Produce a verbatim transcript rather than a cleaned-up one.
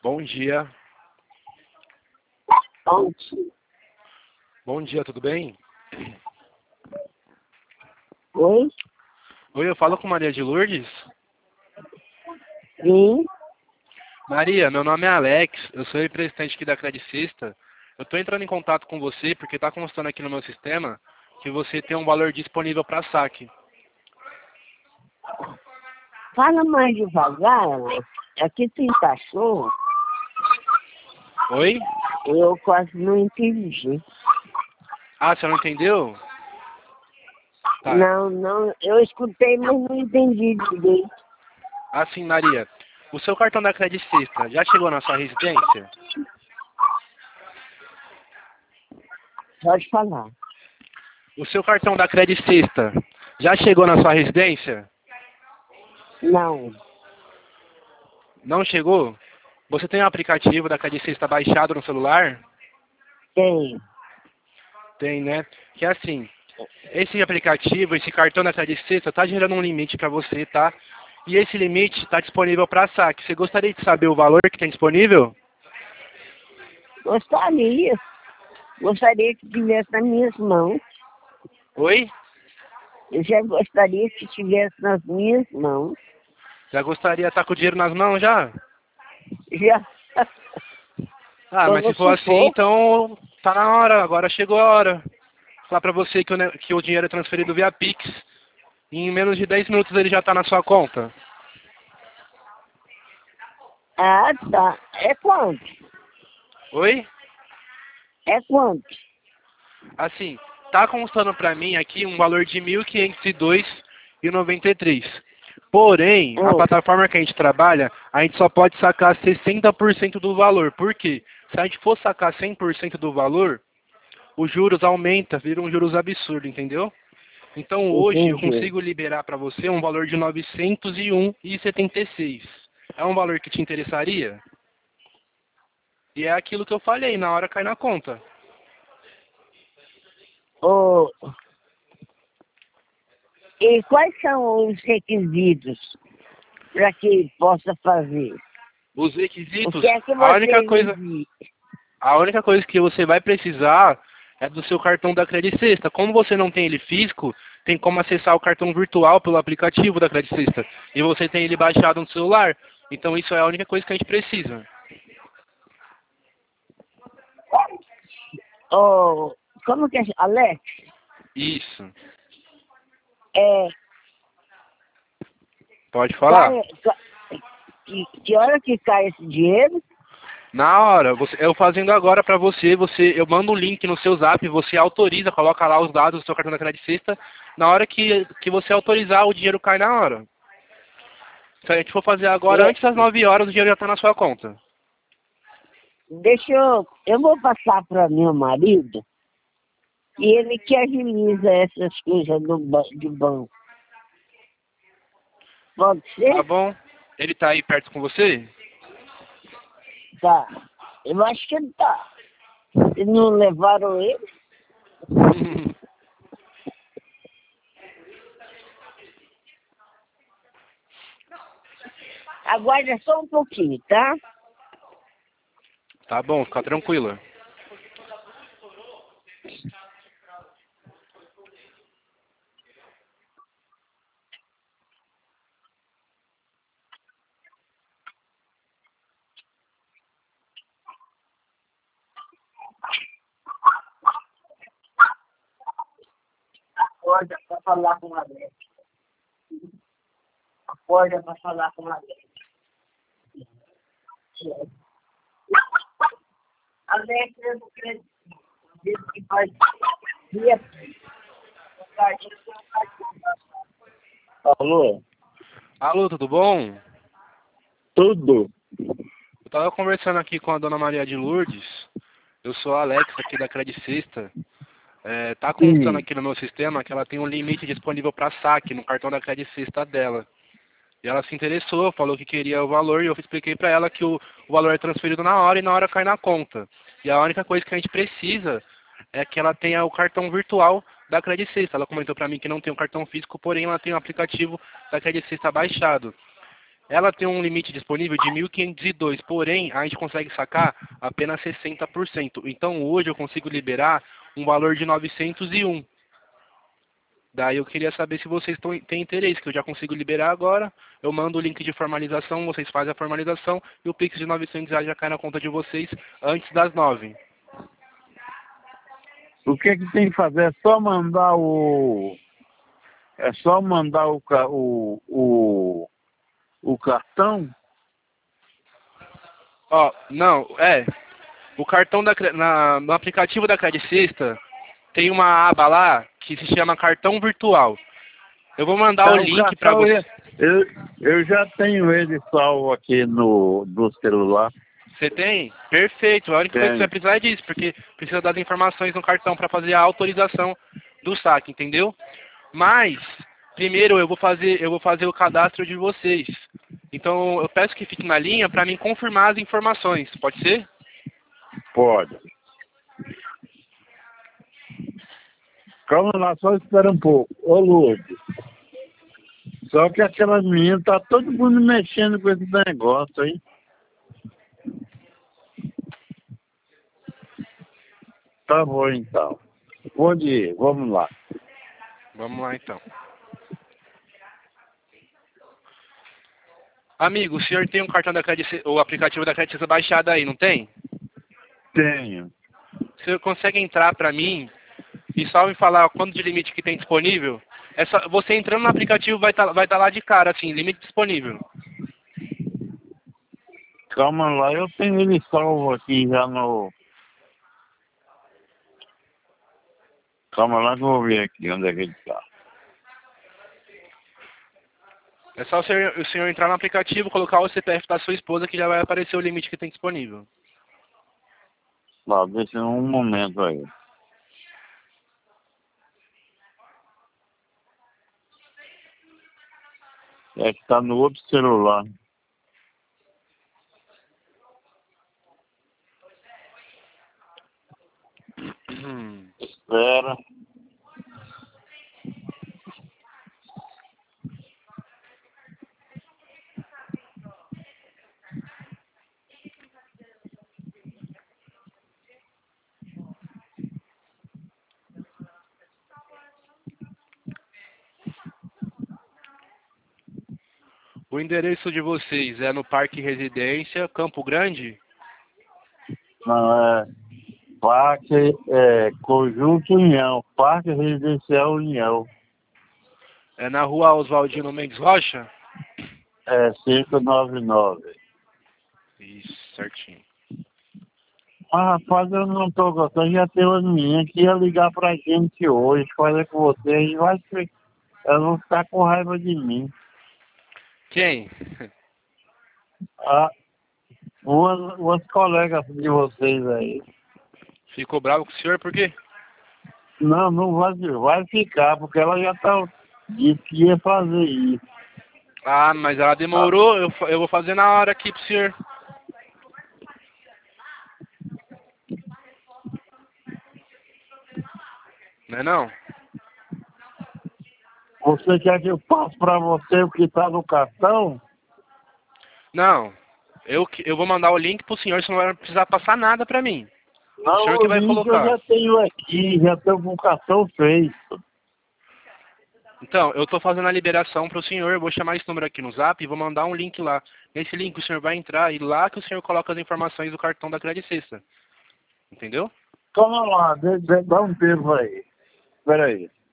Bom dia. Bom dia. Bom dia, tudo bem? Oi? Oi, eu falo com Maria de Lourdes? Sim? Maria, meu nome é Alex, eu sou representante aqui da Credicista. Eu estou entrando em contato com você porque está constando aqui no meu sistema que você tem um valor disponível para saque. Fala mais devagar, Alex. Aqui tem cachorro. Oi? Eu quase não entendi. Ah, você não entendeu? Tá. Não, não. Eu escutei, mas não entendi direito. Assim, Maria, o seu cartão da Credicista já chegou na sua residência? Pode falar. O seu cartão da Credicista já chegou na sua residência? Não. Não chegou? Você tem o aplicativo da Credicista baixado no celular? Tem. Tem, né? Que é assim, esse aplicativo, esse cartão da Credicista está gerando um limite para você, tá? E esse limite está disponível para saque. Você gostaria de saber o valor que tem disponível? Gostaria. Gostaria que tivesse nas minhas mãos. Oi? Eu já gostaria que tivesse nas minhas mãos. Já gostaria de estar com o dinheiro nas mãos já? Já. Ah, mas Quando se for se assim, for, então tá na hora, agora chegou a hora. Falar para você que o, ne- que o dinheiro é transferido via Pix. E em menos de dez minutos ele já está na sua conta. ah, tá. É quanto? Oi? É quanto? Assim, tá constando para mim aqui um valor de mil quinhentos e dois reais e noventa e três centavos. Porém, a Hum, plataforma que a gente trabalha, a gente só pode sacar sessenta por cento do valor. Por quê? Se a gente for sacar cem por cento do valor, os juros aumentam, viram juros absurdos, entendeu? Então hoje eu entendi. consigo liberar para você um valor de novecentos e um reais e setenta e seis centavos. É um valor que te interessaria? E é aquilo que eu falei, na hora cai na conta. Ô, e quais são os requisitos para que possa fazer? Os O requisitos, que é que a você única coisa, exige? a única coisa que você vai precisar é do seu cartão da Credicesta. Como você não tem ele físico, tem como acessar o cartão virtual pelo aplicativo da Credicesta. E você tem ele baixado no celular. Então isso é a única coisa que a gente precisa. Ô, como que é? Alex, Isso. é, Pode falar. cai, ca- que, que hora que cai esse dinheiro? Na hora, você, eu fazendo agora para você, você, eu mando um link no seu zap, você autoriza, coloca lá os dados do seu cartão da Credicesta. Na hora que, que você autorizar, o dinheiro cai na hora. Se a gente for fazer agora, É, antes das nove horas, o dinheiro já está na sua conta. deixa eu, eu vou passar para meu marido e ele que agiliza essas coisas do, ba- de banco. Pode Tá ser? bom? Ele tá aí perto com você? Tá. Eu acho que ele tá. Se não levaram ele, aguarda só um pouquinho, tá? Tá bom, fica tranquila. Acorda para falar com a Alex. Acorda para falar com a Alex. Alex, eu não acredito. Diz que faz dia. Alô? Alô, tudo bom? Tudo? Eu tava conversando aqui com a dona Maria de Lourdes. Eu sou a Alex aqui da Credicista. É, tá constando Sim. aqui no meu sistema que ela tem um limite disponível para saque no cartão da Credicista dela. E ela se interessou, falou que queria o valor e eu expliquei para ela que o, o valor é transferido na hora e na hora cai na conta. E a única coisa que a gente precisa é que ela tenha o cartão virtual da Credicista. Ela comentou para mim que não tem o cartão físico, porém ela tem o aplicativo da Credicista baixado. Ela tem um limite disponível de mil quinhentos e dois, porém, a gente consegue sacar apenas sessenta por cento. Então, hoje eu consigo liberar um valor de novecentos e um. Daí eu queria saber se vocês tão, têm interesse, que eu já consigo liberar agora. Eu mando o link de formalização, vocês fazem a formalização e o Pix de novecentos reais já cai na conta de vocês antes das nove. O que que tem que fazer? É só mandar o... É só mandar o, ca- o, o, o cartão? Ó, não, é. O cartão da, cre- na, no aplicativo da Credit Sexta tem uma aba lá que se chama cartão virtual. Eu vou mandar o É, link para cartão, você. eu, eu já tenho ele salvo aqui no, no celular. Você tem? Perfeito. A única coisa que você vai precisar é disso, porque precisa das informações no cartão para fazer a autorização do saque, entendeu? Mas primeiro eu vou fazer, eu vou fazer o cadastro de vocês. Então eu peço que fique na linha para mim confirmar as informações. Pode ser? Pode. Calma lá, só espera um pouco. Ô, Lourdes. Só que aquela menina, tá todo mundo mexendo com esse negócio aí. Tá bom, então. Pode ir, vamos lá. Vamos lá então. Amigo, o senhor tem um cartão da Credit, o aplicativo da Credit Suisse baixado aí, não tem? Tenho. O senhor consegue entrar para mim e só me falar quanto de limite que tem disponível? É só, você entrando no aplicativo vai estar vai tá lá de cara, assim, limite disponível. Calma lá, eu tenho ele salvo aqui já no... Calma lá que eu vou ver aqui onde é que ele tá. É só o senhor, o senhor entrar no aplicativo, colocar o C P F da sua esposa que já vai aparecer o limite que tem disponível. Lá, deixa um momento aí. É que tá no outro celular. Espera. O endereço de vocês é no Parque Residência, Campo Grande? Não, é Parque, é, Conjunto União, Parque Residencial União, É na rua Oswaldino Mendes Rocha? é cinco nove nove. Isso, certinho. Ah, rapaz, eu não tô gostando, já tem uma menina que ia ligar pra gente hoje, fazer com vocês, vai ser, elas vão ficar com raiva de mim. Quem? Ah, umas, umas colegas de vocês aí. Ficou bravo com o senhor por quê? Não, não vai, vai ficar, porque ela já tá, disse que ia fazer isso. Ah, mas ela demorou, eu, fa- eu vou fazer na hora aqui pro senhor. Não é não? Você quer que eu passe pra você o que tá no cartão? Não. Eu, que- eu vou mandar o link pro senhor, você não vai precisar passar nada pra mim. Não, O senhor que vai link colocar. eu já tenho aqui, já tenho com o cartão feito. Então, eu tô fazendo a liberação pro senhor, eu vou chamar esse número aqui no zap e vou mandar um link lá. Nesse link o senhor vai entrar e lá que o senhor coloca as informações do cartão da Credit Sexta. Entendeu? Calma lá, dê- dê- dá um tempo aí. Espera aí.